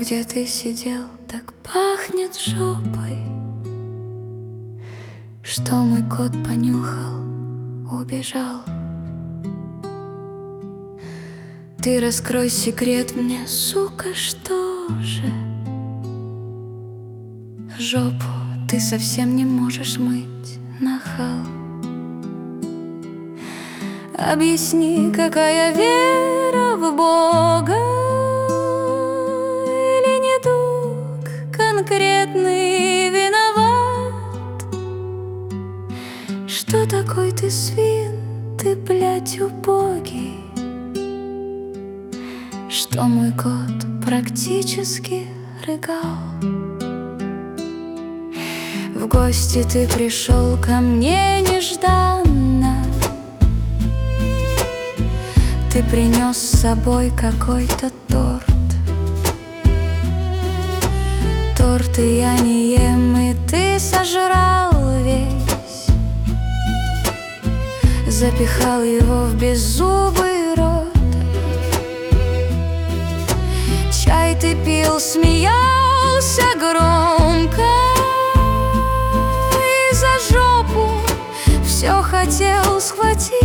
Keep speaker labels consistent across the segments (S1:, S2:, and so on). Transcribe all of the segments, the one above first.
S1: где ты сидел, так пахнет жопой, что мой кот понюхал, убежал. Ты раскрой секрет мне, сука, что же? Жопу ты совсем не можешь мыть, нахал. Объясни, какая вера в Бога или недуг конкретный виноват? Что такой ты свин, ты, блядь, убогий, что мой кот практически рыгал? В гости ты пришел ко мне нежданно, ты принес с собой какой-то торт. Торт и я не ем, и ты сожрал весь, запихал его в беззубый рот. Чай ты пил, смеялся громко, и за жопу все хотел схватить.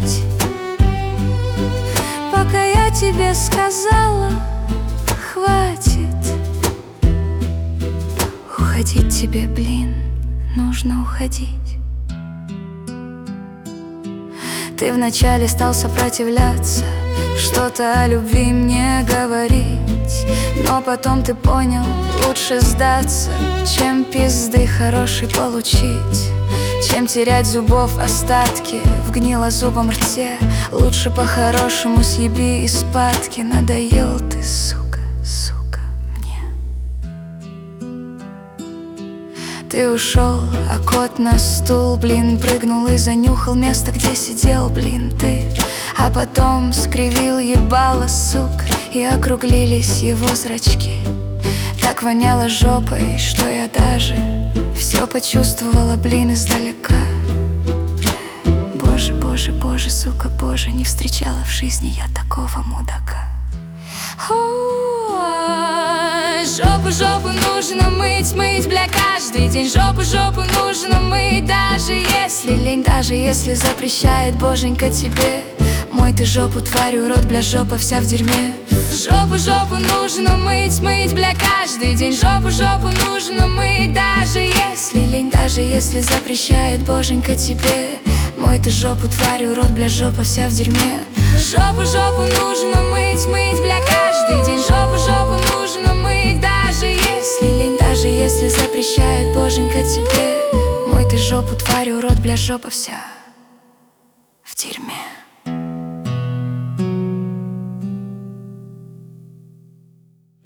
S1: Пока я тебе сказала, хватит. Уходить тебе, блин, нужно уходить. Ты вначале стал сопротивляться, что-то о любви мне говорить, но потом ты понял, лучше сдаться, чем пизды хорошей получить. Чем терять зубов остатки в гнилозубом рте, лучше по-хорошему съеби из падки. Надоел ты, сука, сука, мне. Ты ушел, а кот на стул, блин, прыгнул и занюхал место, где сидел, блин, ты. А потом скривил ебало, сука, и округлились его зрачки. Так воняло жопой, что я даже все почувствовала, блин, издалека. Боже, боже, боже, сука, боже, не встречала в жизни я такого мудака. Жопу, жопу нужно мыть, мыть, бля, каждый день. Жопу, жопу нужно мыть, даже если лень, даже если запрещает боженька тебе. Мой ты жопу, тварь, урод, бля, жопа вся в дерьме. Жопу, жопу нужно мыть, мыть, бля, каждый день. Жопу, жопу нужно мыть, даже если лень, даже если запрещает боженька тебе. Мой ты жопу, тварь, урод, бля, жопа вся в дерьме. Жопу, жопу нужно мыть, мыть, бля, каждый день. Жопу, жопу нужно мыть, даже если лень, даже если запрещает боженька тебе. Мой ты жопу, тварь, урод, бля, жопа вся в дерьме.